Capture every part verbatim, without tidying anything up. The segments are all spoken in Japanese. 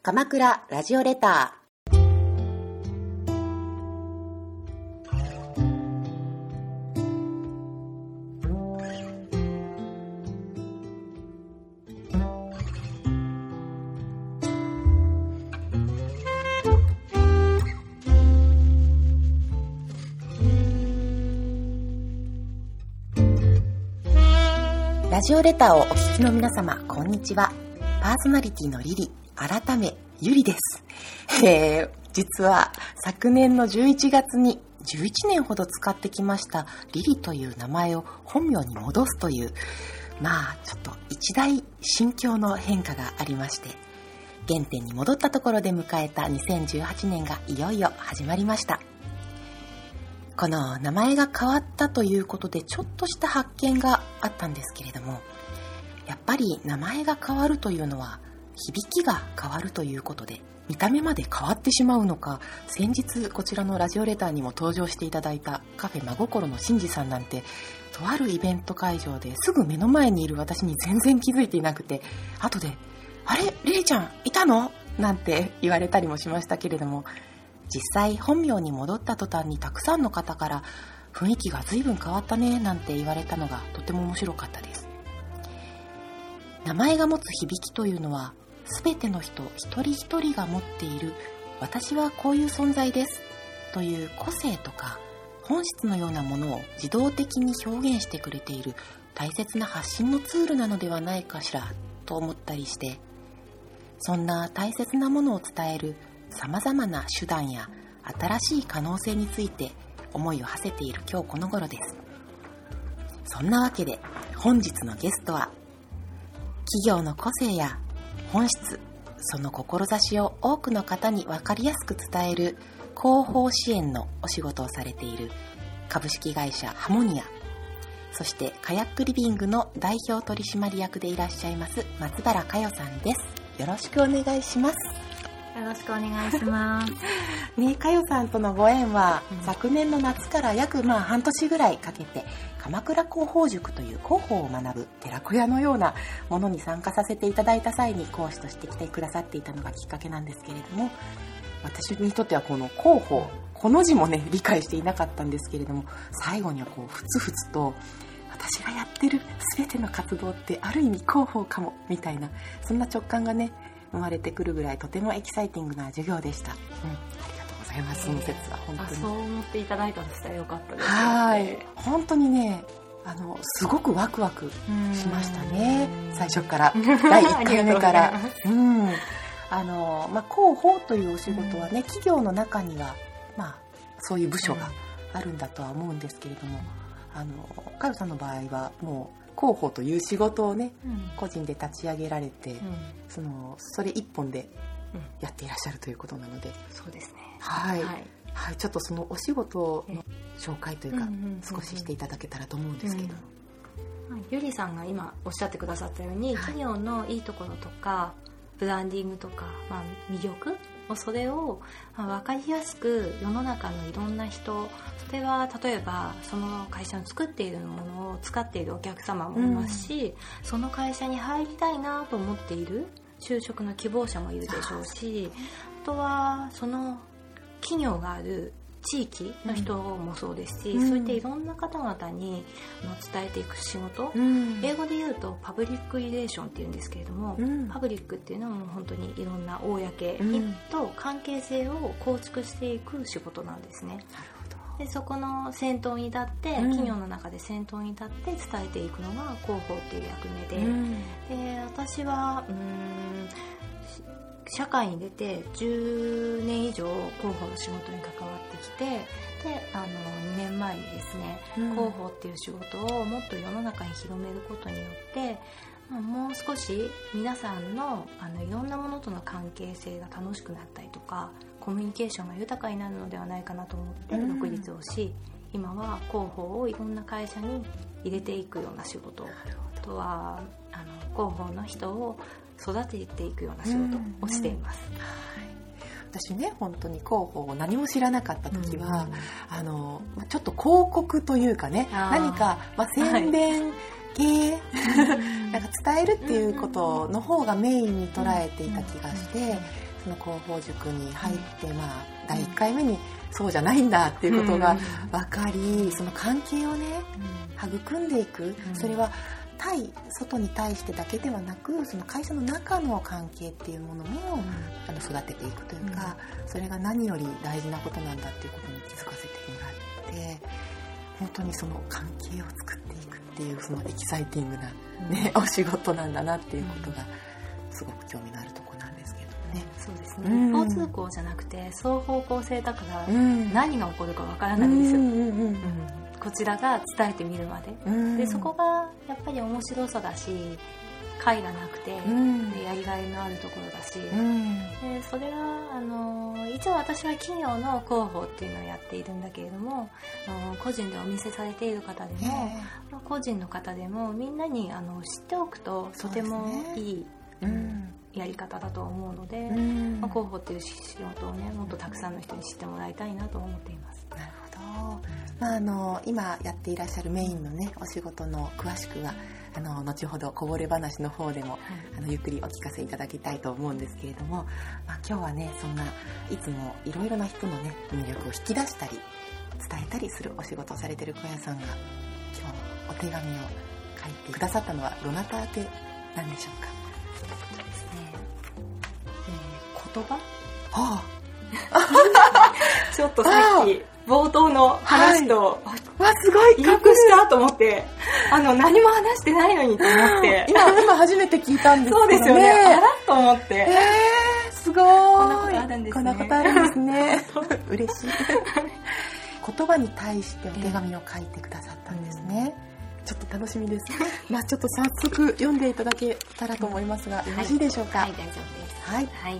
鎌倉ラジオレター。ラジオレターをお聞きの皆様、こんにちは。パーソナリティのリリ、改めゆりです。えー、実は昨年のじゅういちがつにじゅういちねんほど使ってきましたリリという名前を本名に戻すという、まあちょっと一大心境の変化がありまして、原点に戻ったところで迎えたにせんじゅうはちねんがいよいよ始まりました。この名前が変わったということでちょっとした発見があったんですけれども、やっぱり名前が変わるというのは響きが変わるということで、見た目まで変わってしまうのか、先日こちらのラジオレターにも登場していただいたカフェ真心のしんじさんなんて、とあるイベント会場ですぐ目の前にいる私に全然気づいていなくて、後であれレイちゃんいたのなんて言われたりもしましたけれども、実際本名に戻った途端にたくさんの方から雰囲気が随分変わったねなんて言われたのがとても面白かったです。名前が持つ響きというのは、すべての人一人一人が持っている私はこういう存在ですという個性とか本質のようなものを自動的に表現してくれている大切な発信のツールなのではないかしらと思ったりして、そんな大切なものを伝えるさまざまな手段や新しい可能性について思いを馳せている今日この頃です。そんなわけで本日のゲストは、企業の個性や本質、その志を多くの方に分かりやすく伝える広報支援のお仕事をされている株式会社ハモニア、そしてカヤックリビングの代表取締役でいらっしゃいます松原佳代さんです。よろしくお願いします。 よろしくお願いします。 ね、佳代さんとのご縁は、うん、昨年の夏から約まあ半年ぐらいかけて鎌倉広報塾という広報を学ぶ寺子屋のようなものに参加させていただいた際に講師として来てくださっていたのがきっかけなんですけれども、私にとってはこの広報、この字もね理解していなかったんですけれども、最後にはこうふつふつと私がやってる全ての活動ってある意味広報かもみたいな、そんな直感がね生まれてくるぐらいとてもエキサイティングな授業でした。うん、ありがとうございます。その説は本当に。 そう思っていただいたとしたらよかったです。 はい、本当にね、あのすごくワクワクしましたね。最初からだいいっかいめから。うん、あのまあ広報というお仕事はね、企業の中にはまあそういう部署があるんだとは思うんですけれども、あの佳代さんの場合はもう広報という仕事をね、うん、個人で立ち上げられて、うん、そのそれ一本でやっていらっしゃるということなので、うん、 そうですね。 はい、はいはい、ちょっとそのお仕事の紹介というか、少ししていただけたらと思うんですけど、 うんうん、ゆりさんが今おっしゃってくださったように、はい、企業のいいところとかブランディングとか、まあ、魅力それを分かりやすく世の中のいろんな人、それは例えばその会社の作っているものを使っているお客様もいますし、うん、その会社に入りたいなと思っている就職の希望者もいるでしょうし、あとはその企業がある地域の人もそうですし、うん、そういったいろんな方々に伝えていく仕事、うん、英語で言うとパブリックリレーションっていうんですけれども、うん、パブリックっていうのはもう本当にいろんな公と関係性を構築していく仕事なんですね。なるほど。でそこの先頭に立って、うん、企業の中で先頭に立って伝えていくのが広報っていう役目で、うん、で私はうーん社会に出てじゅうねん以上広報の仕事に関わってきて、であのにねんまえにですね、うん、広報っていう仕事をもっと世の中に広めることによって、もう少し皆さん の, あのいろんなものとの関係性が楽しくなったりとか、コミュニケーションが豊かになるのではないかなと思って独立をし、うん、今は広報をいろんな会社に入れていくような仕事、あとはあの広報の人を育てていくような仕事をしています。うんうん、はい、 私ね、本当に広報を何も知らなかった時は、うんうん、あのちょっと広告というかね、何か、まあ、宣伝系、はい、なんか伝えるっていうことの方がメインに捉えていた気がして、 その広報塾に入って、うん、まあだいいっかいめにそうじゃないんだっていうことが分かり、その関係をね、うん、育んでいく、うん、それは対外に対してだけではなく、その会社の中の関係っていうものも、うん、あの育てていくというか、うん、それが何より大事なことなんだっていうことに気づかせてもらって、本当にその関係を作っていくっていう、そのエキサイティングな、ね、うん、お仕事なんだなっていうことがすごく興味のあるところなんですけどね。 そうですね、うん、一方通行じゃなくて双方向性だから、うん、何が起こるかわからないんですよ、うんうんうんうん、こちらが伝えてみるまで、うん、でそこがやっぱり面白さだし、解がなくて、うん、でやりがいのあるところだし、うん、でそれはあの一応私は企業の広報っていうのをやっているんだけれども、あの個人でお店されている方でも、個人の方でもみんなにあの知っておくととてもいい、うん、やり方だと思うので、うんまあ、広報っていう仕事をね、もっとたくさんの人に知ってもらいたいなと思っています。 なるほど、まあ、あの今やっていらっしゃるメインのねお仕事の詳しくはあの後ほどこぼれ話の方でも、はい、あのゆっくりお聞かせいただきたいと思うんですけれども、まあ、今日はねそんないつもいろいろな人のね魅力を引き出したり伝えたりするお仕事をされている小屋さんが今日お手紙を書いてくださったのはどなた宛てなんでしょうか。 そうですね、えー、言葉、はあ、 ちょっとさっき冒頭の話と、 はい、わすごいリンクしたと思ってあの何も話してないのにと思って今, 今初めて聞いたんですけどね。 そうですよね、あらっと思って、 えー、すごい、 こんなことあるんですね。 こんなことあるんですね嬉しい言葉に対してお手紙を書いてくださったんですね、うん、ちょっと楽しみですまあちょっと早速読んでいただけたらと思いますが、うん、よろしいでしょうか。 はい、はい、大丈夫です。はい、はいはい、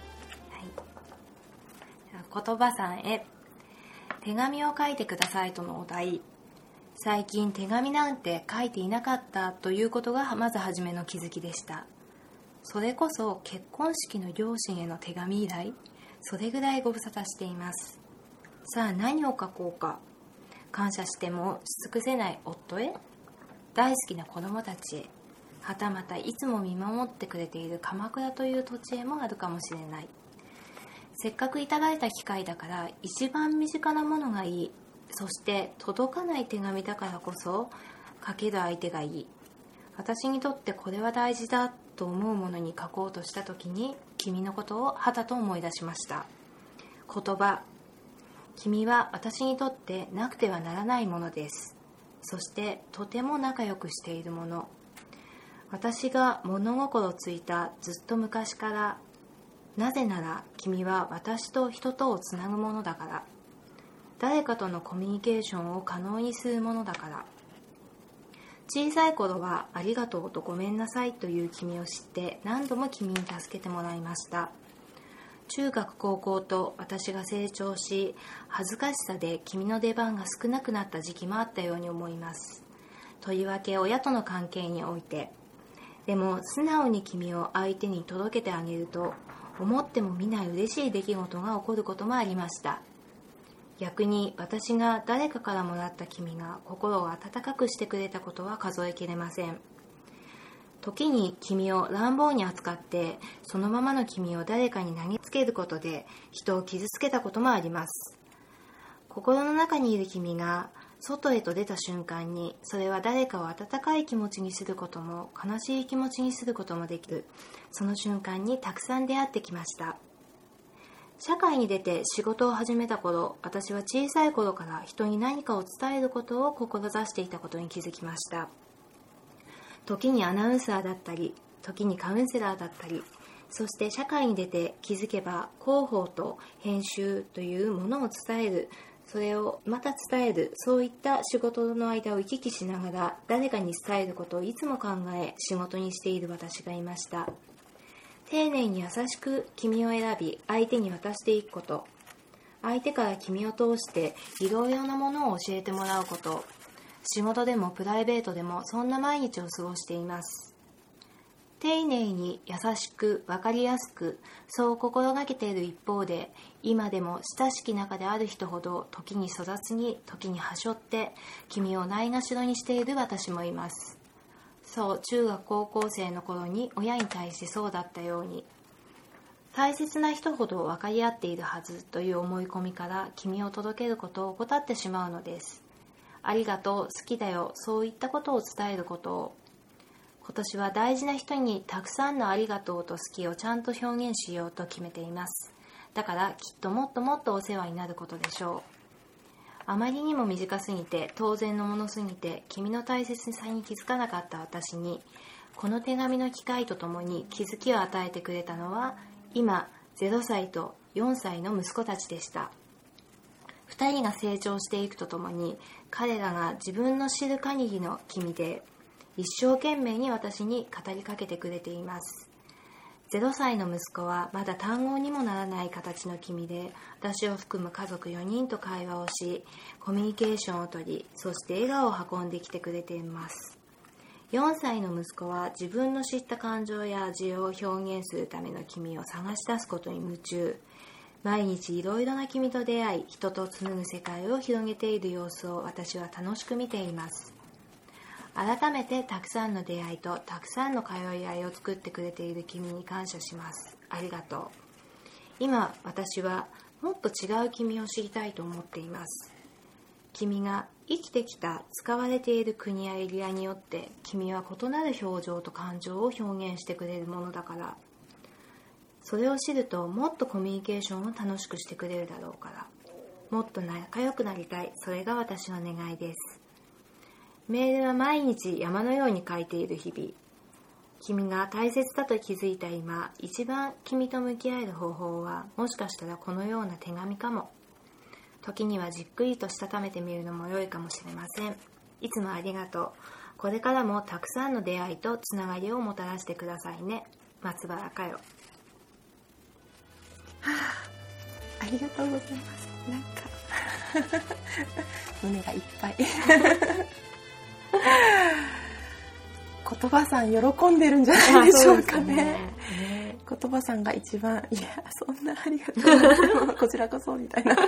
言葉さんへ手紙を書いてくださいとのお題。最近手紙なんて書いていなかったということがまず初めの気づきでした。それこそ結婚式の両親への手紙以来、それぐらいご無沙汰しています。さあ何を書こうか。感謝してもし尽くせない夫へ、大好きな子供たちへ、はたまたいつも見守ってくれている鎌倉という土地へもあるかもしれない。せっかくいただいた機会だから一番身近なものがいい。そして届かない手紙だからこそ書ける相手がいい。私にとってこれは大事だと思うものに書こうとした時に君のことをはたと思い出しました。言葉、君は私にとってなくてはならないものです。そしてとても仲良くしているもの。私が物心ついたずっと昔から。なぜなら君は私と人とをつなぐものだから。誰かとのコミュニケーションを可能にするものだから。小さい頃はありがとうとごめんなさいという君を知って何度も君に助けてもらいました。中学高校と私が成長し、恥ずかしさで君の出番が少なくなった時期もあったように思います。とりわけ親との関係において。でも素直に君を相手に届けてあげると、思っても見ない嬉しい出来事が起こることもありました。逆に私が誰かからもらった君が心を温かくしてくれたことは数えきれません。時に君を乱暴に扱ってそのままの君を誰かに投げつけることで人を傷つけたこともあります。心の中にいる君が外へと出た瞬間に、それは誰かを温かい気持ちにすることも悲しい気持ちにすることもできる。その瞬間にたくさん出会ってきました。社会に出て仕事を始めた頃、私は小さい頃から人に何かを伝えることを志していたことに気づきました。時にアナウンサーだったり、時にカウンセラーだったり、そして社会に出て気づけば広報と編集というものを伝える、それをまた伝える、そういった仕事の間を行き来しながら誰かに伝えることをいつも考え仕事にしている私がいました。丁寧に優しく君を選び相手に渡していくこと、相手から君を通していろいろなものを教えてもらうこと、仕事でもプライベートでもそんな毎日を過ごしています。丁寧に優しく分かりやすく、そう心がけている一方で、今でも親しき仲である人ほど時に粗雑に時にはしょって君をないがしろにしている私もいます。そう、中学高校生の頃に親に対してそうだったように。 大切な人ほど分かり合っているはずという思い込みから君を届けることを怠ってしまうのです。ありがとう、好きだよ、そういったことを伝えることを。今年は大事な人にたくさんのありがとうと好きをちゃんと表現しようと決めています。だからきっともっともっとお世話になることでしょう。あまりにも短すぎて当然のものすぎて君の大切さに気づかなかった私に、この手紙の機会とともに気づきを与えてくれたのは、今ゼロさいとよんさいの息子たちでした。ふたりが成長していくとともに、彼らが自分の知る限りの君で一生懸命に私に語りかけてくれています。ゼロさいの息子はまだ単語にもならない形の君で、私を含む家族よにんと会話をし、コミュニケーションをとり、そして笑顔を運んできてくれています。よんさいの息子は自分の知った感情や味を表現するための君を探し出すことに夢中。毎日いろいろな君と出会い、人と紡ぐ世界を広げている様子を私は楽しく見ています。改めてたくさんの出会いとたくさんの通い合いを作ってくれている君に感謝します。ありがとう。今私はもっと違う君を知りたいと思っています。君が生きてきた使われている国やエリアによって君は異なる表情と感情を表現してくれるものだから。それを知るともっとコミュニケーションを楽しくしてくれるだろうから。もっと仲良くなりたい。それが私の願いです。メールは毎日山のように書いている日々。君が大切だと気づいた今、一番君と向き合える方法は、もしかしたらこのような手紙かも。時にはじっくりとしたためてみるのも良いかもしれません。いつもありがとう。これからもたくさんの出会いとつながりをもたらしてくださいね。松原佳代。はあ、ありがとうございます。なんか胸がいっぱい言葉さん喜んでるんじゃないでしょうかね。ね、言葉さんが一番、いやそんなありがとうこちらこそみたいなね、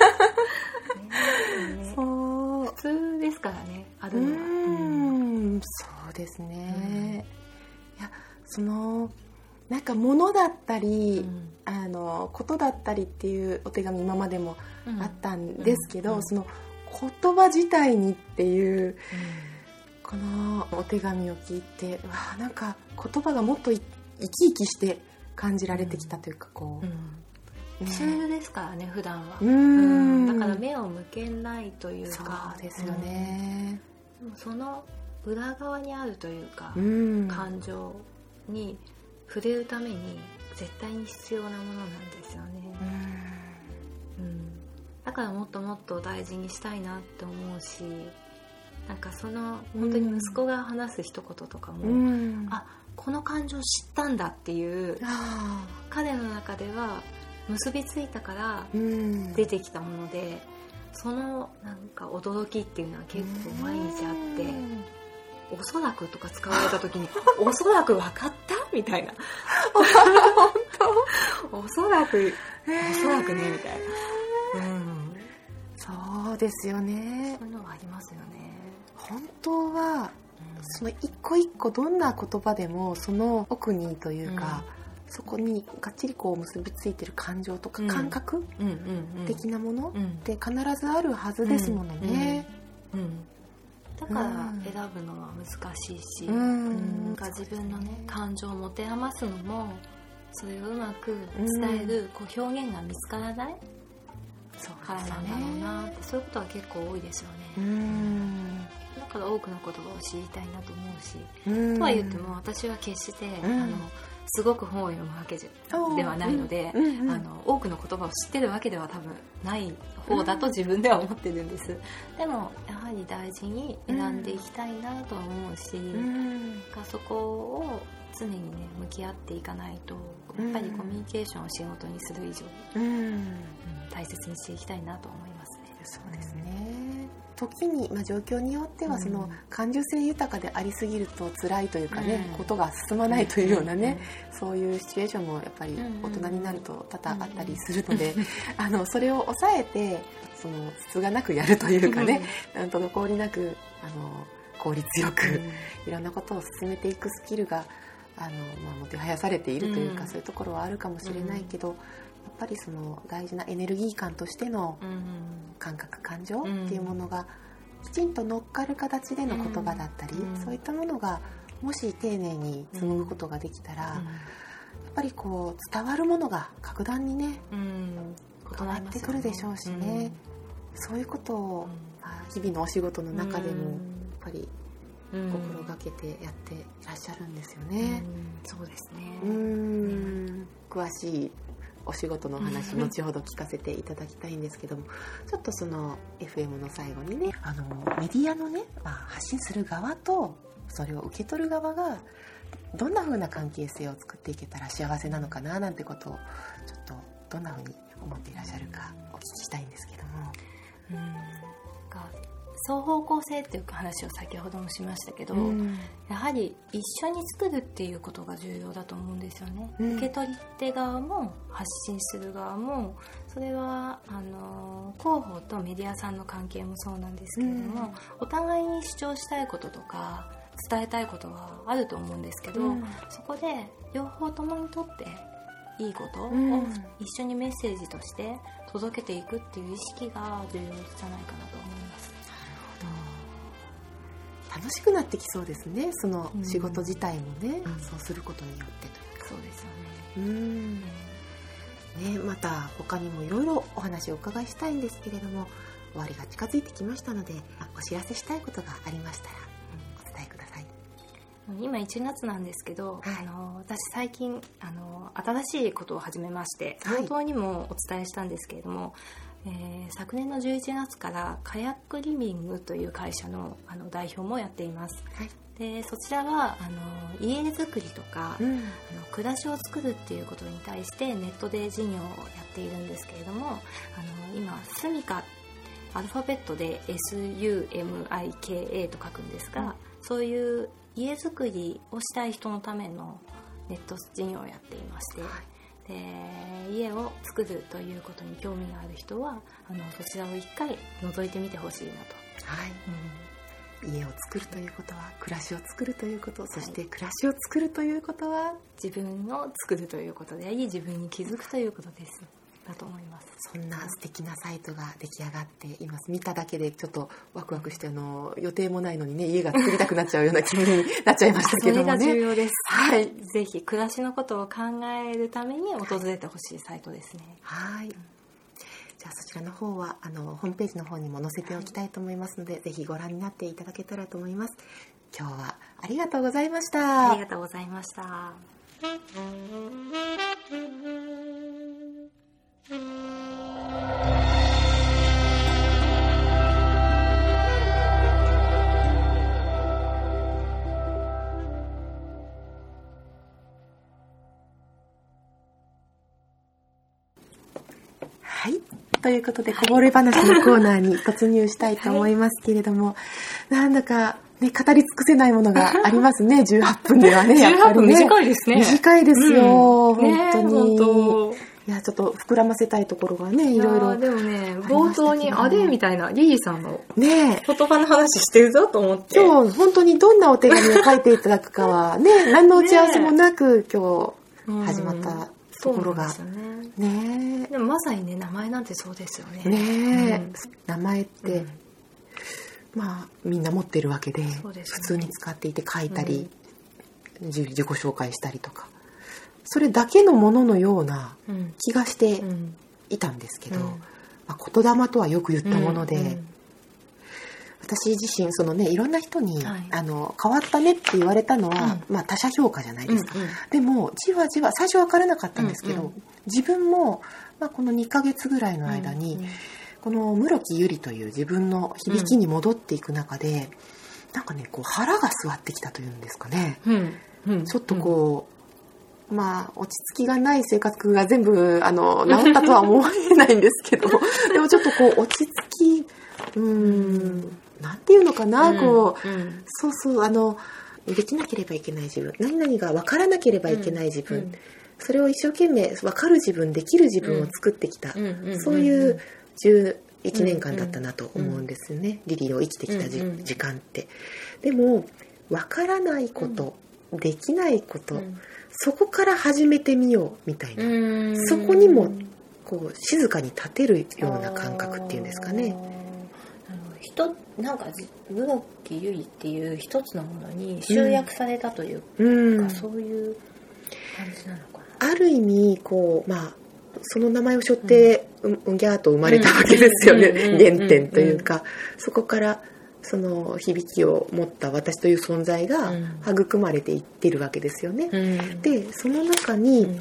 そう普通ですからね、あるのは。うーん、そうですね、うん、いやそのなんか物だったり、うん、あのことだったりっていうお手紙今までもあったんですけど、うんうん、その言葉自体にっていう、うん、このお手紙を聞いて、うわなんか言葉がもっと生き生きして感じられてきたというか、こう、 うんね、シュールですからね普段は。 うん、うん、 だから目を向けないというか。 そうですよね、 うん、でもその裏側にあるというか、 うん、 感情に触れるために絶対に必要なものなんですよね、うんうん、だからもっともっと大事にしたいなって思うし、なんかその本当に息子が話す一言とかも、うん、あこの感情知ったんだっていう、彼の中では結びついたから出てきたもので、うん、そのなんか驚きっていうのは結構毎日あって、うんおそらくとか使われた時におそらく分かったみたいな本当おそらくおそらくねみたいな、うん、 そうですよね。 そういうのはありますよね。 本当は、うん、その一個一個どんな言葉でもその奥にというか、うん、そこにがっちりこう結びついてる感情とか感覚、うんうんうんうん、的なものって必ずあるはずですものね、 うんうんうんだから選ぶのは難しいし、うん、なんか自分のね感情を持て余すのもそれをうまく伝える、うん、こう表現が見つからないからなんだろうなって、そういうことは結構多いですよね、うん、だから多くの言葉を知りたいなと思うし、うん、とは言っても私は決して、うん、あのすごく本を読むわけではないので、うんうん、あの多くの言葉を知ってるわけでは多分ない方だと自分では思ってるんです、うん、でもやはり大事に選んでいきたいなとは思うし、うん、そこを常にね向き合っていかないとやっぱりコミュニケーションを仕事にする以上、うんうん、大切にしていきたいなと思いますね。 そうですね。時に、まあ、状況によってはその感受性豊かでありすぎると辛いというかね、うん、ことが進まないというようなね、うん、そういうシチュエーションもやっぱり大人になると多々あったりするので、うん、あのそれを抑えてそのつがなくやるというかね、うん、滞りなくあの効率よく、うん、いろんなことを進めていくスキルがあの、まあ、もてはやされているというか、 うん、 そういうところはあるかもしれないけど、うん、やっぱりその大事なエネルギー感としての感覚感情っていうものがきちんと乗っかる形での言葉だったり、うん、そういったものがもし丁寧に紡ぐことができたら、うん、やっぱりこう伝わるものが格段にね、うん、変わってくるでしょうしね、うん、そういうことを、まあ、日々のお仕事の中でもやっぱり心がけてやっていらっしゃるんですよね、 うん、そうですね、 うーん、詳しいお仕事のお話後ほど聞かせていただきたいんですけども、ちょっとその エフエム の最後にね、あのメディアのね、まあ、発信する側とそれを受け取る側がどんな風な関係性を作っていけたら幸せなのかななんてことをちょっとどんな風に思っていらっしゃるかお聞きしたいんですけども、 うん、か双方向性っていう話を先ほどもしましたけど、うん、やはり一緒に作るっていうことが重要だと思うんですよね、うん、受け取り手側も発信する側も、それはあの広報とメディアさんの関係もそうなんですけれども、うん、お互いに主張したいこととか伝えたいことはあると思うんですけど、うん、そこで両方ともにとっていいことを一緒にメッセージとして届けていくっていう意識が重要じゃないかなと思います。 楽しくなってきそうですね、その仕事自体もね、うん、そうすることによってというか。 そうですよね。 うんね、また他にもいろいろお話をお伺いしたいんですけれども、終わりが近づいてきましたので、お知らせしたいことがありましたら、うん、お伝えください。 今いちがつなんですけど、はい、あの私最近あの新しいことを始めまして、冒頭にもお伝えしたんですけれども、えー、昨年のじゅういちがつからカヤックリビングという会社 の, あの代表もやっています、はい、でそちらはあの家づくりとか、うん、あの暮らしを作るっていうことに対してネットで事業をやっているんですけれども、あの今スミカアルファベットで エスユーエムアイケーエー と書くんですが、うん、そういう家づくりをしたい人のためのネット事業をやっていまして、はい、で家を作るということに興味がある人はあのそちらを一回覗いてみてほしいなと、 はい、うん、家を作るということは暮らしを作るということ、そして暮らしを作るということは自分を作るということであり、自分に気づくということですだと思います。 そんな素敵なサイトが出来上がっています。見ただけでちょっとワクワクして、あの予定もないのにね、家が作りたくなっちゃうような気分になっちゃいましたけどもね。 それが重要です。はい、ぜひ暮らしのことを考えるために訪れてほしいサイトですね。 はい、うん、じゃあそちらの方はあのホームページの方にも載せておきたいと思いますので、はい、ぜひご覧になっていただけたらと思います。今日はありがとうございました。 ありがとうございました。 はい、ということでこぼれ話のコーナーに突入したいと思いますけれども、はい、なんだか、ね、語り尽くせないものがありますね。じゅうはっぷんではね、やっぱりね、 じゅうはっぷん短いですね。 短いですよ、うん、本当に、 ね、本当いやちょっと膨らませたいところがね、いろいろ。 でもね、冒頭にあれみたいなリリーさんのね言葉の話してるぞと思って、 今日本当にどんなお手紙を書いていただくかはね、何の打ち合わせもなく今日始まったところが、 うん、ね, ねでもまさにね、名前なんてそうですよね。 ね、うん、名前って、うん、まあみんな持ってるわけで、ね、普通に使っていて書いたり、うん、自己紹介したりとか、それだけのもののような気がしていたんですけど、うんうん、まあ、言霊とはよく言ったもので、うんうん、私自身そのね、いろんな人に、はい、あの変わったねって言われたのは、うん、まあ、他者評価じゃないですか、うんうん、でもじわじわ最初は分からなかったんですけど、うんうん、自分も、まあ、このにかげつぐらいの間に、うんうん、この室木ゆりという自分の響きに戻っていく中で、うん、なんかね、こう腹が据わってきたというんですかね、うんうん、ちょっとこう、うん、まあ、落ち着きがない性格が全部あの治ったとは思えないんですけどでもちょっとこう落ち着き、うーん、なんていうのかな、うん、こう、うん、そうそう、あのできなければいけない自分、何々が分からなければいけない自分、うん、それを一生懸命分かる自分、できる自分を作ってきた、うん、そういうじゅういちねんかんだったなと思うんですよね、うん、リリーを生きてきたじ、うん、時間って。でも分からないことできないこと、 うん、 そこから始めてみようみたいな、そこにもこう静かに立てるような感覚っていうんですかね。 人なんか室木由里っていう一つのものに集約されたというか、 うん、 そういう感じなのかな。ある意味こう、まあ、その名前を背負って、うん、うんぎゃーと生まれたわけですよね、うん、原点というか、うん、そこからその響きを持った私という存在が育まれていってるわけですよね、うん、でその中に、うん、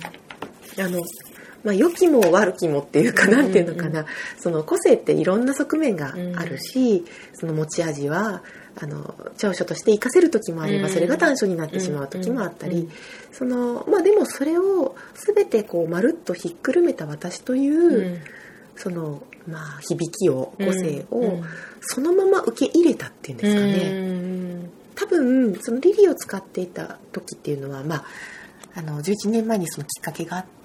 あのまあ、良きも悪きもっていうか、なんていうのかな、その個性っていろんな側面があるし、その持ち味はあの長所として活かせる時もあれば、それが短所になってしまう時もあったり、そのまあでもそれを全てこうまるっとひっくるめた私という、そのまあ響きを個性をそのまま受け入れたっていうんですかね。多分そのリリーを使っていた時っていうのは、まああのじゅういちねんまえにそのきっかけがあって、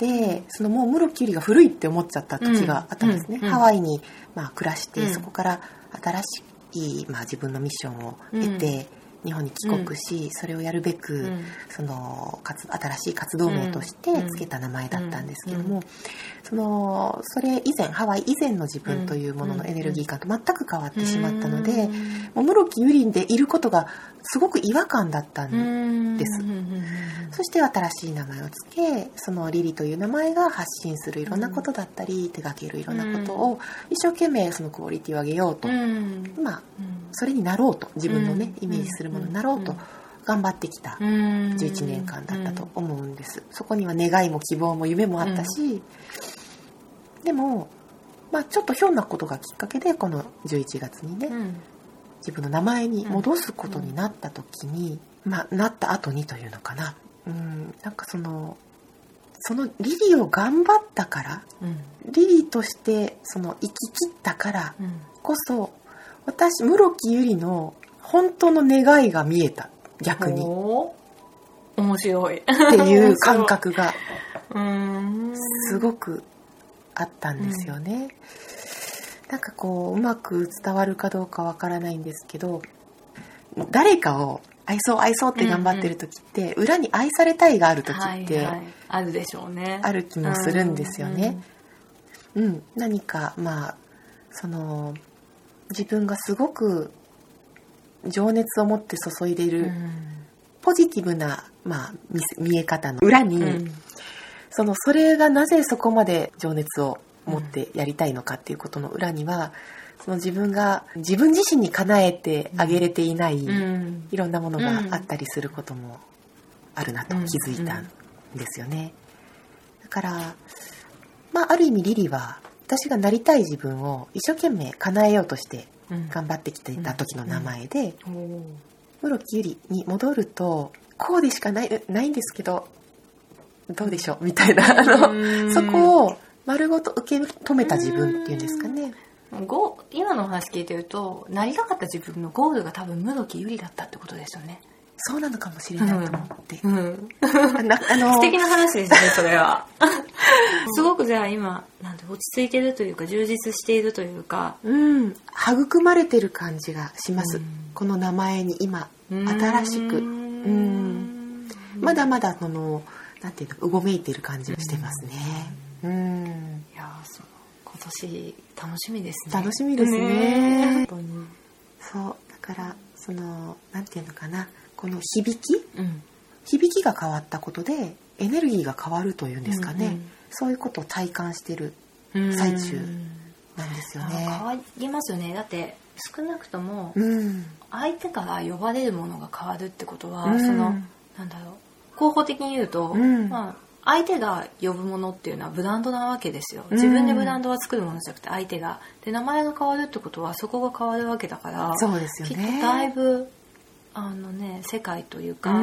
そのもう室木由里が古いって思っちゃった時があったんですね、うんうん、ハワイにまあ暮らして、うん、そこから新しいまあ自分のミッションを得て、うん、日本に帰国し、うん、それをやるべく、うん、その新しい活動名として付けた名前だったんですけども、うん、そのそれ以前ハワイ以前の自分というもののエネルギー感と全く変わってしまったので、もう室木由里でいることがすごく違和感だったんです。そして新しい名前をつけ、そのリリという名前が発信するいろんなことだったり、手掛けるいろんなことを一生懸命そのクオリティを上げようと、まあそれになろうと、自分のねイメージするものになろうと頑張ってきたじゅういちねんかんだったと思うんです。そこには願いも希望も夢もあったし、でもまあちょっとひょんなことがきっかけでこのじゅういちがつにね、自分の名前に戻すことになった時に、まあなった後にというのかな、うん、なんかそのそのリリーを頑張ったから、うん、リリーとしてその生き切ったからこそ、うん、私室木由里の本当の願いが見えた、逆に面白いっていう感覚がすごくあったんですよね、うん、なんかこううまく伝わるかどうかわからないんですけど、誰かを愛そう愛そうって頑張ってる時って、うんうん、裏に愛されたいがある時って、はいはい、 あるでしょうね、 ある気もするんですよね、うん、うん、何かまあその自分がすごく情熱を持って注いでいる、うん、ポジティブな、まあ、見, 見え方の裏に、うん、そのそれがなぜそこまで情熱を持ってやりたいのかっていうことの裏には、その自分が自分自身に叶えてあげれていない、うん、いろんなものがあったりすることもあるなと気づいたんですよね。だから、まあ、ある意味リリは私がなりたい自分を一生懸命叶えようとして頑張ってきていた時の名前で、室木由里に戻るとこうでしかない、ないんですけどどうでしょうみたいな、あのそこを丸ごと受け止めた自分っていうんですかね。 ゴ今のお話聞いてると、なりたかった自分のゴールが多分室木由里だったってことですよね。 そうなのかもしれないと思って、 うんうん、あの素敵な話ですねそれはすごくじゃあ今なんて落ち着いてるというか充実しているというか、 うん、育まれてる感じがします、うん、この名前に今新しく、うん、まだまだそのなんていうのうごめいてる感じがしてますね、うんうん、 いやその今年楽しみですね。 楽しみですね。本当にそうだからそのなんていうのかな、この響き、うん、響きが変わったことでエネルギーが変わるというんですかね、うんうん、そういうことを体感している最中なんですよね。 変わりますよね。だって少なくとも相手から呼ばれるものが変わるってことは、うん、そのなんだろう、広報的に言うと、うん、まあ相手が呼ぶものっていうのはブランドなわけですよ。自分でブランドは作るものじゃなくて相手がで名前が変わるってことはそこが変わるわけだから、 そうですよね、 きっとだいぶあのね世界というか、うん、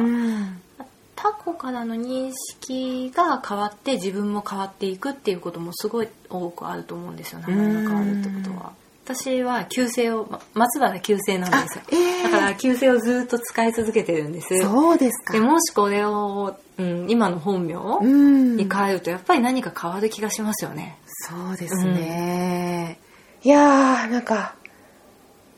他己からの認識が変わって自分も変わっていくっていうこともすごい多くあると思うんですよ。名前が変わるってことは、私は旧姓を松原旧姓なんですよ、えー、だから旧姓をずっと使い続けてるんです。 そうですか。 でもしこれを、うん、今の本名に変えるとやっぱり何か変わる気がしますよね。 そうですね、うん、いやーなんか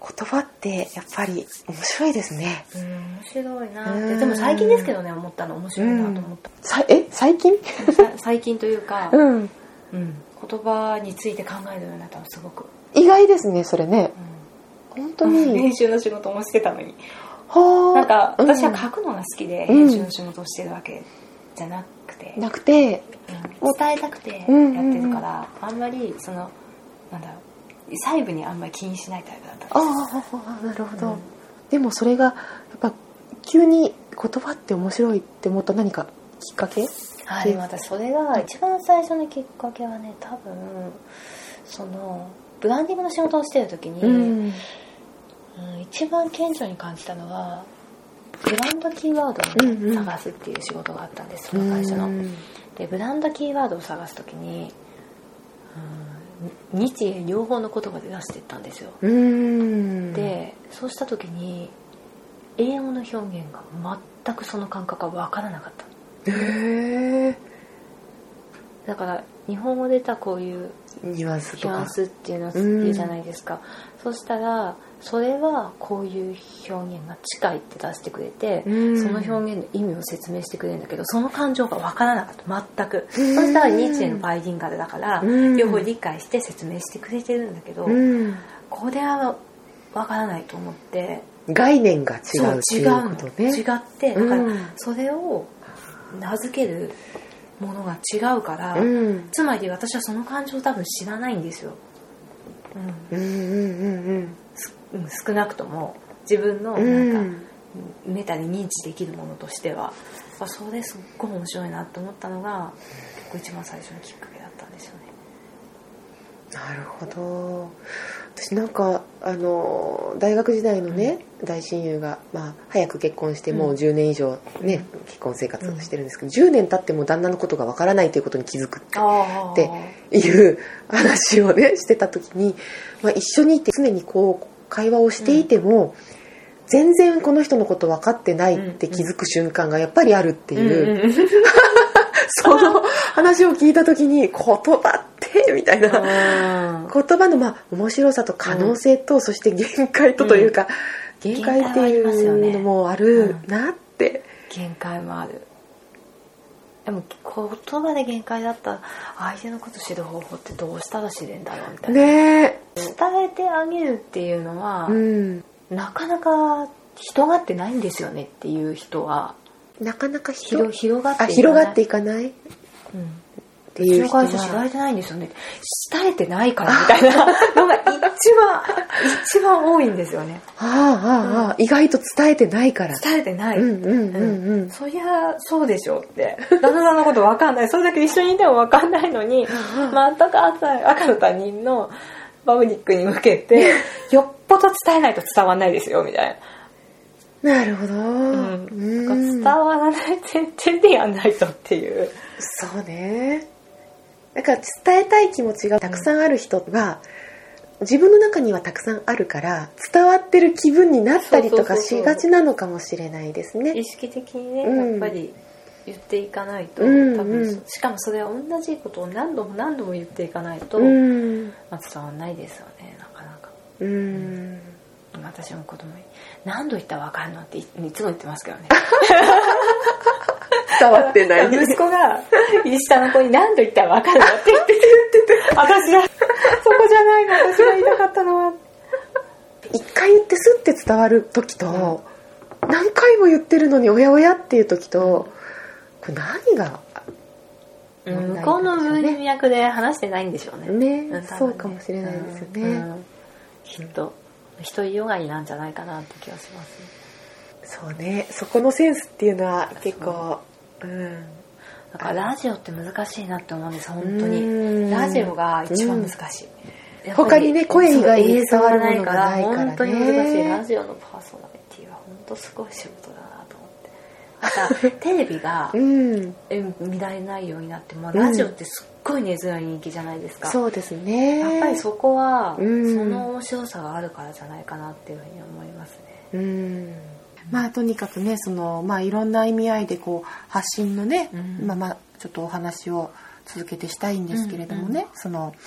言葉ってやっぱり面白いですね。 うん、面白いなって。でも最近ですけどね、思ったの面白いなと思った。 うん、さえ最近最近というか、 うんうん、言葉について考えるようになったのすごく意外ですねそれね、うん、本当に編集の仕事もしてたのに、 はなんか私は書くのが好きで編集の仕事をしてるわけじゃなくて、 うん、なくて、 うん、伝えたくてやってるから、うんうんうん、あんまりそのなんだろう細部にあんまり気にしないタイプだったんですよ。 ああなるほど、うん、でもそれがやっぱ急に言葉って面白いって思った何かきっかけ？ はい、私それが一番最初のきっかけはね、多分そのブランディングの仕事をしてる時に、うんうん、一番顕著に感じたのはブランドキーワードを探すっていう仕事があったんです、うんうん、その会社の、うん、でブランドキーワードを探す時に、うん、日英両方の言葉で出していったんですよ、うん、でそうした時に英語の表現が全くその感覚が分からなかった。へー。だから日本語で言ったらこういうニュアンスとかニュアンスっていうのは言うじゃないですか、うん、そしたらそれはこういう表現が近いって出してくれて、うん、その表現の意味を説明してくれるんだけどその感情が分からなかった全く、うん、そしたらニーチェのバイリンガルだから、うん、両方理解して説明してくれてるんだけど、うん、これは分からないと思って概念が違うっていうことね。 違ってだからそれを名付けるものが違うから、うん、つまり私はその感情を多分知らないんですよ、うんうんうんうんうん、少なくとも自分のなんか、うん、メタで認知できるものとしてはそれすっごい面白いなと思ったのが結構一番最初のきっかけだったんですよね。 なるほど。私なんかあの大学時代のね、うん、大親友が、まあ、早く結婚してもうじゅうねん以上、ねうん、結婚生活をしてるんですけど、うん、じゅうねん経っても旦那のことがわからないということに気づくっていう話をねしてた時に、まあ、一緒にいて常にこう会話をしていても、うん、全然この人のこと分かってないって気づく瞬間がやっぱりあるっていう、うんうん、その話を聞いた時に言葉ってみたいな言葉のまあ面白さと可能性と、うん、そして限界とというか、うん、限界っていうのもあるなって、 限界もある。でも言葉で限界だったら相手のこと知る方法ってどうしたら知れんだろうみたいな、ね、伝えてあげるっていうのは、うん、なかなか人がってないんですよねっていう人はなかなか広, 広がっていかない。 あ、広がっていかない、うん、っていう人は知られてないんですよね。伝えてないからみたいなのが一番一番多いんですよね。 ああ、ああ、うん、意外と伝えてないから。 伝えてない。うんうんうんうん。そりゃそうでしょうって。旦那さんのこと分かんない。それだけ一緒にいても分かんないのに、全く赤の他人のバブリックに向けてよっぽど伝えないと伝わんないですよみたいな。 なるほど、 うんうん、伝わらない前提でやんないとっていう。 そうね。だから伝えたい気持ちがたくさんある人が、うん、自分の中にはたくさんあるから伝わってる気分になったりとかしがちなのかもしれないですね。 意識的にね、うん、やっぱり言っていかないと、うん、多分しかもそれは同じことを何度も何度も言っていかないと、うんまあ、伝わらないですよねなかなか。うん、私も子供に何度言ったら分かるのっていつも言ってますけどね伝わってない息子が下の子に何度言ったら分かるのって言ってて私はそこじゃないの私が言いたかったのは一回言ってスッて伝わる時と、うん、何回も言ってるのにおやおやっていう時と、これ何が、 うん、向こうの文脈で話してないんでしょうね。 ね、ね、そうかもしれないですよね、うんうん、 きっと独りよがりなんじゃないかなって気がします、ね、 そうね、そこのセンスっていうのは結構、うん、 だからラジオって難しいなって思うんです本当に。ラジオが一番難しい、 うん、他にね声以外に伝わるものがないからね。 本当に難しい。ラジオのパーソナリティは本当すごい仕事だなと思って。またテレビが、うん、見られないようになってもラジオってすっごい根強い人気じゃないですか、うん、 そうですね。 やっぱりそこは、うん、その面白さがあるからじゃないかなっていうふうに思いますね。うん、 まあとにかくね、そのまあいろんな意味合いでこう発信のね、うん、まあまあちょっとお話を続けてしたいんですけれどもね、うんうん、その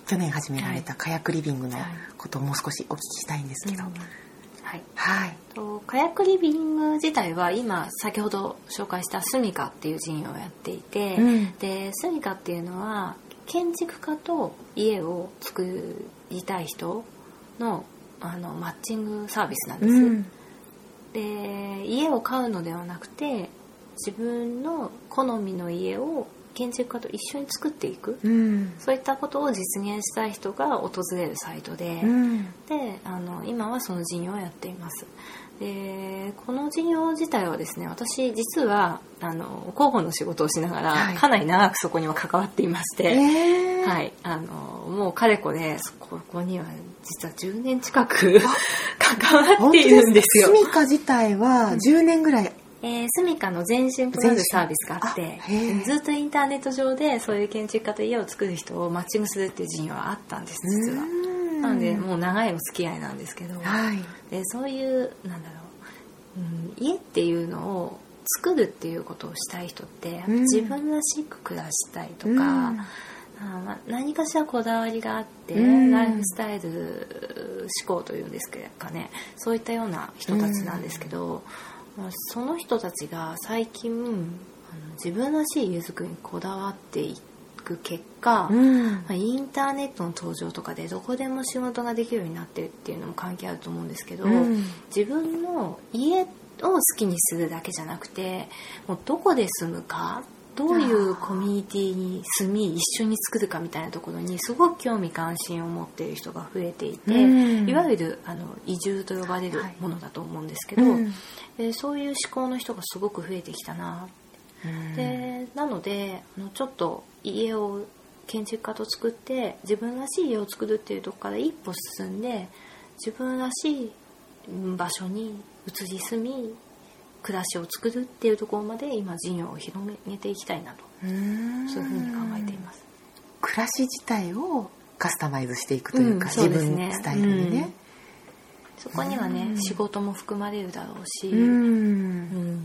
去年始められたカヤックリビングのことをもう少しお聞きしたいんですけど、 はいはいはい、 とカヤックリビング自体は今先ほど紹介したスミカっていう事業をやっていて、うん、でスミカっていうのは建築家と家を作りたい人の、あのマッチングサービスなんです、うん、で家を買うのではなくて自分の好みの家を建築家と一緒に作っていく、うん、そういったことを実現したい人が訪れるサイトで、うん、であの今はその事業をやっています。でこの事業自体はですね、私実はあの広報の仕事をしながら、はい、かなり長くそこには関わっていまして、えーはい、あのもうかれこれここには実はじゅうねん近く関わっているんですよ。 スミカ自体はじゅうねんぐらい、 えー、スミカの前身となるサービスがあってあずっとインターネット上でそういう建築家と家を作る人をマッチングするっていう事業はあったんです実は。なのでもう長いお付き合いなんですけど、はい、でそういうなんだろう、うん、家っていうのを作るっていうことをしたい人って自分らしく暮らしたいとか、うん、あまあ、何かしらこだわりがあって、うん、ライフスタイル思考というんですかね、そういったような人たちなんですけど、うん、その人たちが最近あの自分らしい家づくりにこだわっていく結果、うんまあ、インターネットの登場とかでどこでも仕事ができるようになってるっていうのも関係あると思うんですけど、うん、自分の家を好きにするだけじゃなくてもうどこで住むかどういうコミュニティに住み一緒に作るかみたいなところにすごく興味関心を持っている人が増えていて、うん、いわゆるあの移住と呼ばれるものだと思うんですけど、はいうんでそういう思考の人がすごく増えてきたな、うん、でなのであのちょっと家を建築家と作って自分らしい家を作るっていうところから一歩進んで自分らしい場所に移り住み暮らしを作るっていうところまで今事業を広げていきたいなとそういうふうに考えています。 暮らし自体をカスタマイズしていくというか、うん、そうですね、自分スタイルにね、 うん、そこにはね仕事も含まれるだろうし、うんうん、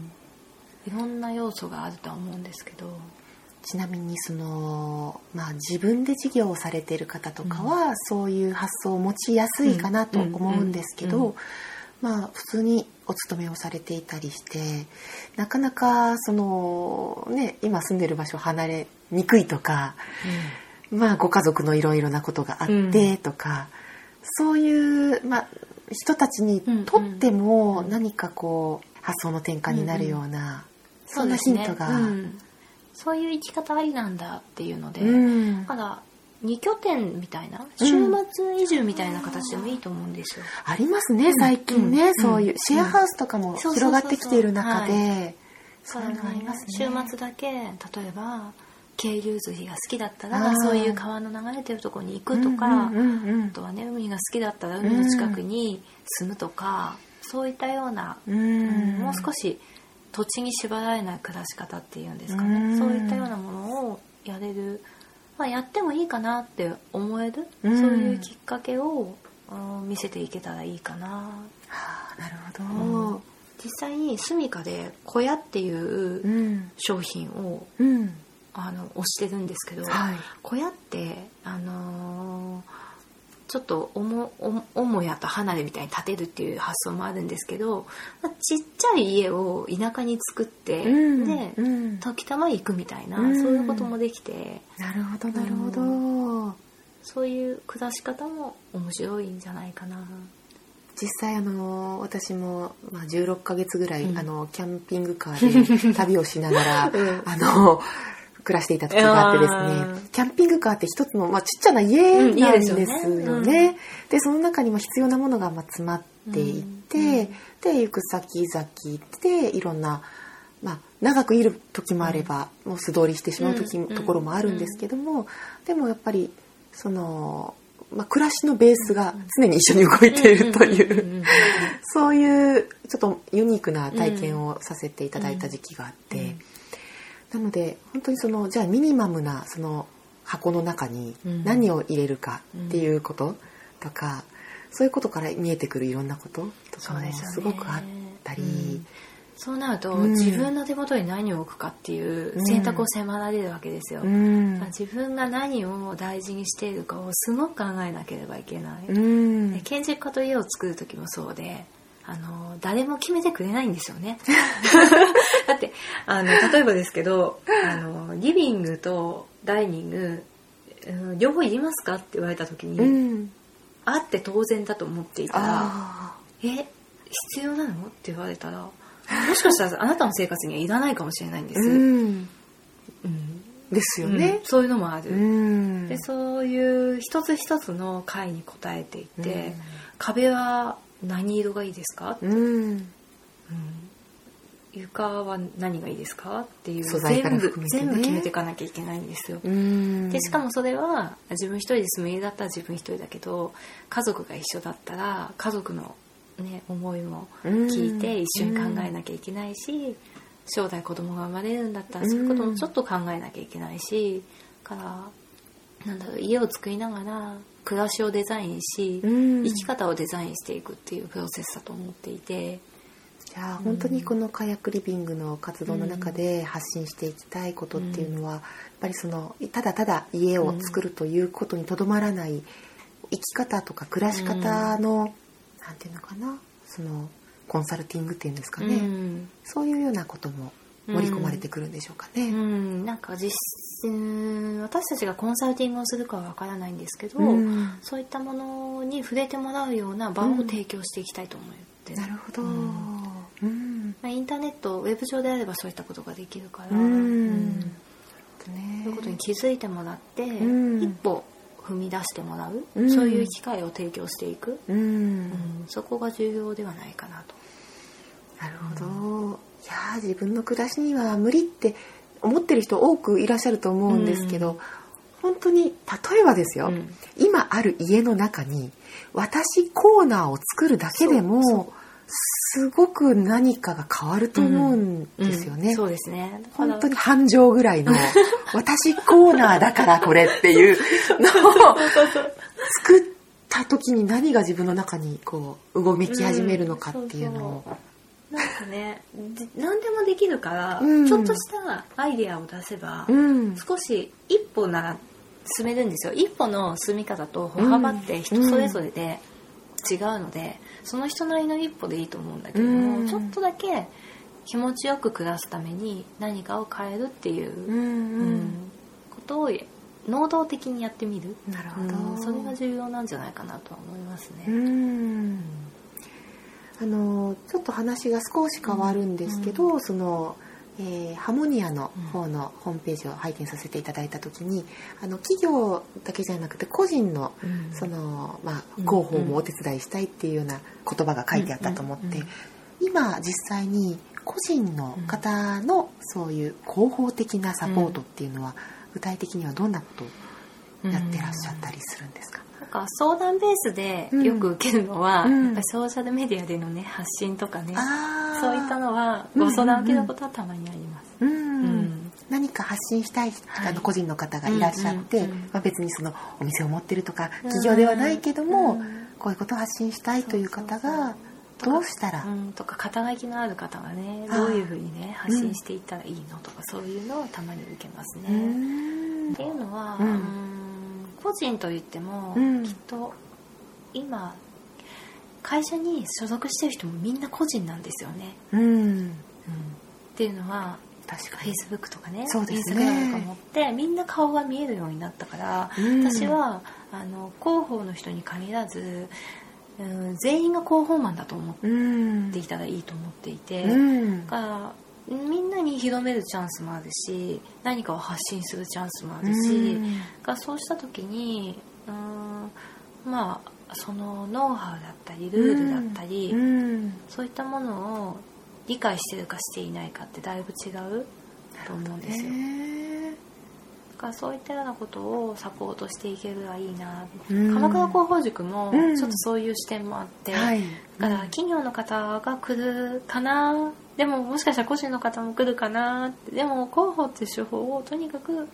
いろんな要素があるとは思うんですけど、 ちなみにその、まあ、自分で事業をされている方とかは、うん、そういう発想を持ちやすいかなと思うんですけど、うんうんうんまあ、普通にお勤めをされていたりしてなかなかその、ね、今住んでる場所離れにくいとか、うんまあ、ご家族のいろいろなことがあってとか、うん、そういう、まあ、人たちにとっても何かこう発想の転換になるような、うんうん、そんなヒントが、 そうですね、うん、そういう生き方ありなんだっていうので、うん、まだに拠点みたいな週末移住みたいな形でもいいと思うんですよ、 うん、ありますね最近ね、うん、そういうシェアハウスとかも広がってきている中でそういうのありますね。 週末だけ例えば渓流釣りが好きだったらそういう川の流れてるところに行くとか、うんうんうんうん、あとはね海が好きだったら海の近くに住むとか、うん、そういったような、うん、もう少し土地に縛られない暮らし方っていうんですかね、うん、そういったようなものをやれる、まあ、やってもいいかなって思える、うん、そういうきっかけを見せていけたらいいかな、はあ、なるほど、うん、 実際にスミカで小屋っていう商品を、うん、あの推してるんですけど、はい、小屋ってあのー、ちょっとおもお母屋と離れみたいに建てるっていう発想もあるんですけど、まあ、ちっちゃい家を田舎に作って、うん、で、うん、時たま行くみたいな、うん、そういうこともできて、 なるほどなるほど、うん、 そういう暮らし方も面白いんじゃないかな。 実際あの私も、まあ、じゅうろっかげつぐらい、うん、あのキャンピングカーで旅をしながら、うん、あの暮らしていた時があってですね、キャンピングカーって一つの、まあ、ちっちゃな家なんですよね、うん、よね、うん、でその中にも必要なものがまあ詰まっていて、うん、で行く先々でいろんな、まあ、長くいる時もあれば、うん、もう素通りしてしまう時、うん、ところもあるんですけども、うん、でもやっぱりその、まあ、暮らしのベースが常に一緒に動いているというそういうちょっとユニークな体験をさせていただいた時期があって、うんうん、なので本当にそのじゃあミニマムなその箱の中に何を入れるかっていうこととか、うん、そういうことから見えてくるいろんなこととかもすごくあったり、 そうなると、 うん、 自分の手元に何を置くかっていう選択を迫られるわけですよ、 うん、 自分が何を大事にしているかをすごく考えなければいけない、 うん、 で建築家と家を作る時もそうで、あの誰も決めてくれないんですよねだってあの例えばですけど、あのリビングとダイニング、うん、両方いりますかって言われた時に、うん、あって当然だと思っていたら、え必要なのって言われたら、もしかしたらあなたの生活にはいらないかもしれないんです、うんうん、ですよね、 うん、そういうのもある、 うん、でそういう一つ一つの階に応えていって、うん、壁は何色がいいですか、うんうん、床は何がいいですかっていう素材から含めてね、 全部全部決めていかなきゃいけないんですよ、うん、でしかもそれは自分一人で住む家だったら自分一人だけど、家族が一緒だったら家族のね、思いも聞いて一緒に考えなきゃいけないし、うん、将来子供が生まれるんだったらそういうこともちょっと考えなきゃいけないし、からなんだろう、家を作りながら暮らしをデザインし、うん、生き方をデザインしていくっていうプロセスだと思っていて、 じゃあ本当にこのカヤックリビングの活動の中で発信していきたいことっていうのは、うん、やっぱりそのただただ家を作るということにとどまらない生き方とか暮らし方の、うんなんていうのかな、そのコンサルティングっていうんですかね、うん、そういうようなことも盛り込まれてくるんでしょうかね、 うんうん、なんか実私たちがコンサルティングをするかはわからないんですけど、うん、そういったものに触れてもらうような場を提供していきたいと思って、 うん、なるほど、 うんまあ、インターネットウェブ上であればそういったことができるから、うんうんね、そういうことに気づいてもらって、うん、一歩踏み出してもらう、うん、そういう機会を提供していく、うんうん、そこが重要ではないかなと。 なるほど、うん、いや自分の暮らしには無理って思ってる人多くいらっしゃると思うんですけど、うん、本当に例えばですよ、うん、今ある家の中に私コーナーを作るだけでもそうそうすごく何かが変わると思うんですよね、うんうん、 そうですね。 本当に半畳ぐらいの私コーナーだからこれっていうのを作った時に何が自分の中にこううごめき始めるのかっていうのを、うん、そうそうなんかね何でもできるから、うん、ちょっとしたアイデアを出せば、うん、少し一歩なら進めるんですよ。一歩の進み方と歩幅って人それぞれで違うので、その人なりの一歩でいいと思うんだけども、うん、ちょっとだけ気持ちよく暮らすために何かを変えるっていう、うんうん、ことを能動的にやってみる。 なるほど、 うん、それが重要なんじゃないかなとは思いますね。 うんあのちょっと話が少し変わるんですけど、うん、そのえー、ハモニアの方のホームページを拝見させていただいた時に、あの企業だけじゃなくて個人の、うん、そのまあ、広報もお手伝いしたいっていうような言葉が書いてあったと思って、今実際に個人の方のそういう広報的なサポートっていうのは、具体的にはどんなことをやってらっしゃったりするんですか？ なんか相談ベースでよく受けるのは、うん、やっぱりソーシャルメディアでのね発信とかね、そういったのはご相談を受けることはたまにあります、うんうんうん、何か発信したい、はい、あの個人の方がいらっしゃって、うんうんうんまあ、別にそのお店を持ってるとか企業ではないけども、うんうん、こういうことを発信したいという方がどうしたら、 うん、とか肩書きのある方がねどういうふうにね発信していったらいいのとか、そういうのをたまに受けますね、うん、っていうのは、うん個人といっても、うん、きっと今会社に所属してる人もみんな個人なんですよね、うんうん、っていうのは確かに Facebook とかね、 そうですね、 Instagram とか持ってみんな顔が見えるようになったから、うん、私はあの広報の人に限らず、うん、全員が広報マンだと思っていたらいいと思っていて、うん、だからみんなに広めるチャンスもあるし、何かを発信するチャンスもあるし、うん、がそうした時にうんまあそのノウハウだったりルールだったり、うん、そういったものを理解してるかしていないかってだいぶ違うと思うんですよ。だからそういったようなことをサポートしていけるらいいな、うん、鎌倉広報塾もちょっとそういう視点もあって、うんはい、だから企業の方が来るかな、でももしかしたら個人の方も来るかなって、でも広報っていう手法をとにかく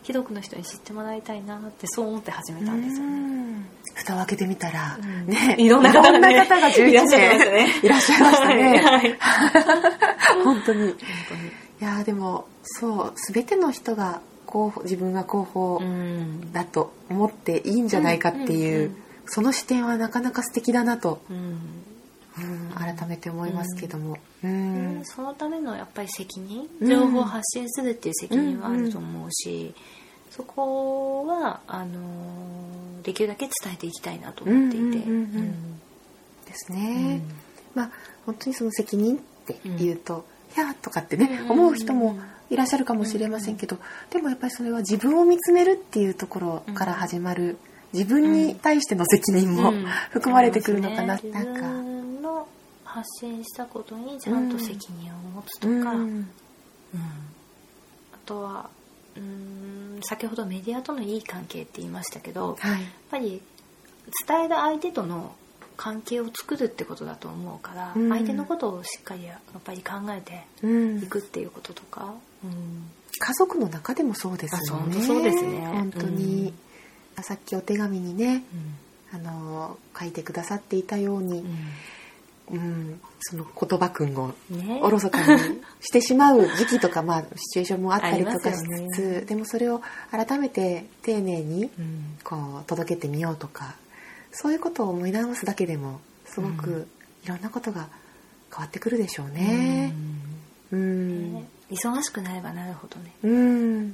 広くの人に知ってもらいたいなってそう思って始めたんですよね。 蓋を開けてみたら、 うん、 ね、 いろんな方が、ね、 じゅういちめいらっしゃいましたね。 はい、 本当に。 本当に。 いやでもそう全ての人が候補自分が候補だと思っていいんじゃないかっていう、うんうんうん、その視点はなかなか素敵だなと、うんうん、改めて思いますけども、うんうん、そのためのやっぱり責任、情報を発信するっていう責任はあると思うし、うんうん、そこはあのできるだけ伝えていきたいなと思っていて、うんうんうんうん、 ですね、うん、まあ本当にその責任って言うと、うん、いやとかってね、うんうんうん、思う人もいらっしゃるかもしれませんけど、うんうん、でもやっぱりそれは自分を見つめるっていうところから始まる、自分に対しての責任も、うん、含まれてくるのかな、うん、なんか自分の発信したことにちゃんと責任を持つとか、うんうん、あとはうーん先ほどメディアとのいい関係って言いましたけど、はい、やっぱり伝える相手との関係を作るってことだと思うから、うん、相手のことをしっかりやっぱり考えていくっていうこととか、うん、 家族の中でもそうですよね。 そうですね、 本当に、うん、さっきお手紙にね、うん、あの書いてくださっていたように、うんうん、その言葉くんをおろそかにしてしまう時期とか、まあ、シチュエーションもあったりとかしつつ、ね、でもそれを改めて丁寧にこう届けてみようとか、そういうことを思い直すだけでもすごくいろんなことが変わってくるでしょうね。うん、うんね、忙しくなればなるほどね、 うん、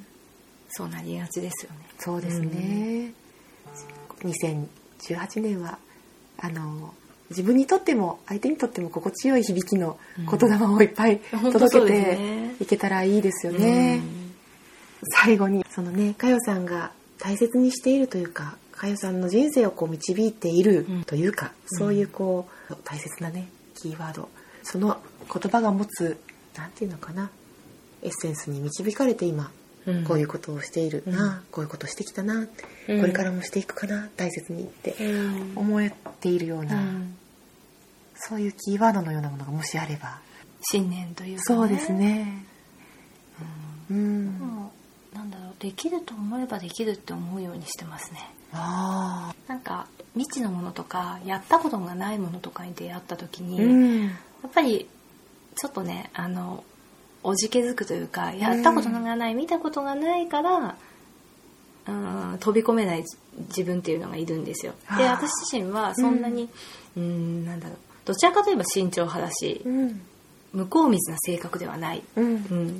そうなりがちですよね。 そうですね、うん、にせんじゅうはちねんはあの自分にとっても相手にとっても心地よい響きの言霊をいっぱい届けていけたらいいですよね。うん、最後にそのね、かよさんが大切にしているというか、かよさんの人生をこう導いているというか、うん、そういうこう大切なねキーワード、その言葉が持つなんていうのかな、エッセンスに導かれて今、うん、こういうことをしているな、うん、こういうことをしてきたな、うん、これからもしていくかな、大切にって思っているような、うん、そういうキーワードのようなものがもしあれば、 信念というか、ね、 そうですね、 うん、うん、もうなんだろう、できると思えばできるって思うようにしてますね。あ、なんか未知のものとかやったことがないものとかに出会った時に、うん、やっぱりちょっとね、あのおじけづくというか、やったことがない、うん、見たことがないから、うん、飛び込めない自分っていうのがいるんですよ。で、私自身はそんなに、うん、うんなんだろう、どちらかといえば慎重派だし、うん、向こう水な性格ではない、うんうん、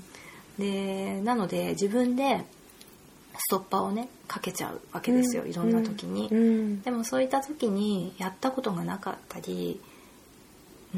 でなので自分でストッパーをねかけちゃうわけですよ、うん、いろんな時に、うん、でもそういった時にやったことがなかったり、うん、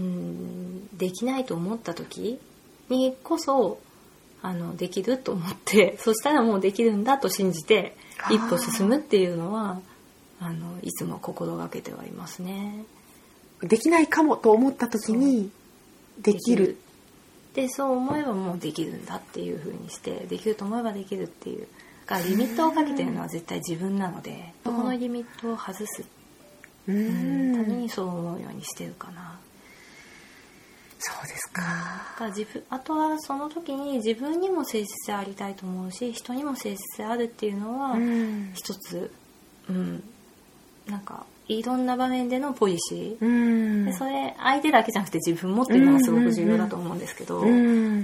できないと思った時にこそあのできると思って、そしたらもうできるんだと信じて一歩進むっていうのはあのいつも心がけてはいますね。 できないかもと思った時にできる、 でそう思えばもうできるんだっていう風にして、できると思えばできるっていうがリミットをかけてるのは絶対自分なので、そこのリミットを外すためにそう思うようにしてるかな。 そうですか。 か自分、あとはその時に自分にも誠実でありたいと思うし、人にも誠実であるっていうのは一つ、うん、なんかいろんな場面でのポリシー、うん、でそれ相手だけじゃなくて自分もっていうのがすごく重要だと思うんですけど、うん、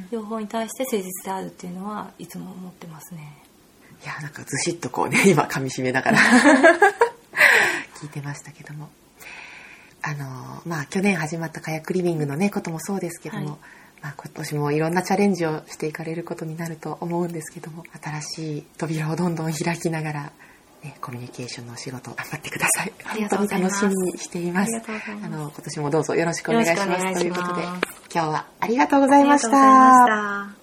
両方に対して誠実であるっていうのはいつも思ってますね。 いや、なんかずしっとこうね、今噛み締めながら聞いてましたけども、あのまあ去年始まったカヤックリビングのねこともそうですけども、はい、まあ、今年もいろんなチャレンジをしていかれることになると思うんですけども、新しい扉をどんどん開きながら、ね、コミュニケーションのお仕事頑張ってください。本当に楽しみにしています。あの今年もどうぞよろしくお願いしますということで、今日はありがとうございました。